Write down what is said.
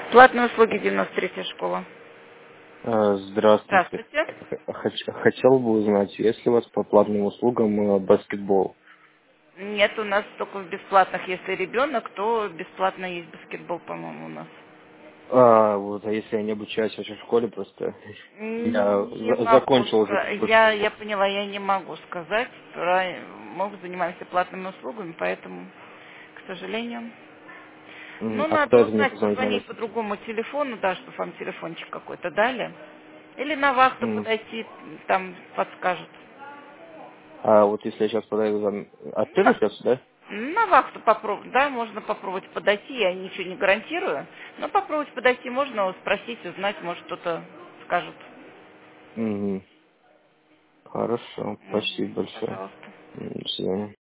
Платные услуги 93-я школа. Здравствуйте. Здравствуйте. Хотел бы узнать, есть ли у вас по платным услугам баскетбол? Нет, у нас только в бесплатных. Если ребенок, то бесплатно есть баскетбол, по-моему, у нас. А если я не обучаюсь в вашей школе, просто я Не могу закончил уже сказать. такую Я школу. поняла, я не могу сказать. Мы занимаемся платными услугами, поэтому, к сожалению. Ну, А кто надо это мне узнать, позвонить на позвонить вас? по другому телефону, да, чтобы вам телефончик какой-то дали. Или на вахту М. подойти, там подскажут. А вот если я сейчас подойду от первого На, сейчас, да? на вахту попробовать, да, можно попробовать подойти, я ничего не гарантирую, но попробовать подойти можно, спросить, узнать, может кто-то скажет. Мгм. Хорошо, спасибо большое. Пожалуйста. До свидания.